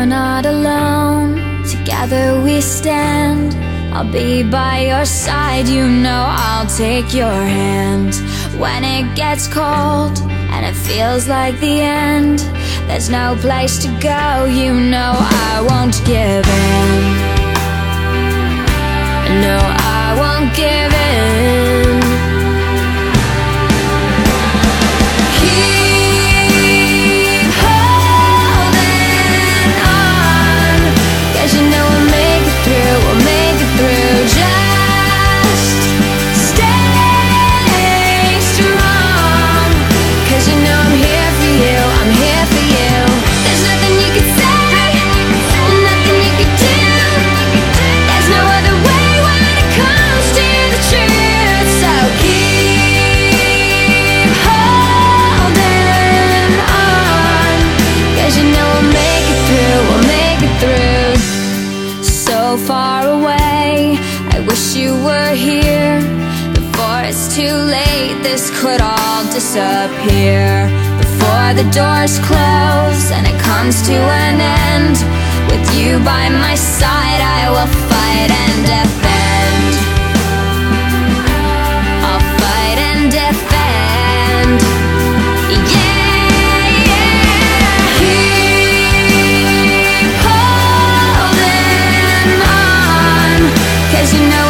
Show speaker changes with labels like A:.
A: You're not alone, together we stand. I'll be by your side, you know I'll take your hand. When it gets cold and it feels like the end, there's no place to go, you know I won't give in. No, I won't give in. Keep holding on, 'cause you know we'll make it through, we'll make it through. Just stay strong, 'cause you know I'm here for you, I'm here for you. There's nothing you can say, nothing you can do. There's no other way when it comes to the truth. So keep holding on, 'cause you know we'll make it through, we'll make it through. So far away, I wish you were here. Before it's too late, this could all disappear. Before the doors close and it comes to an end, with you by my side I will fight and defend. I'll fight and defend. Yeah, yeah. Keep holding on, 'cause you know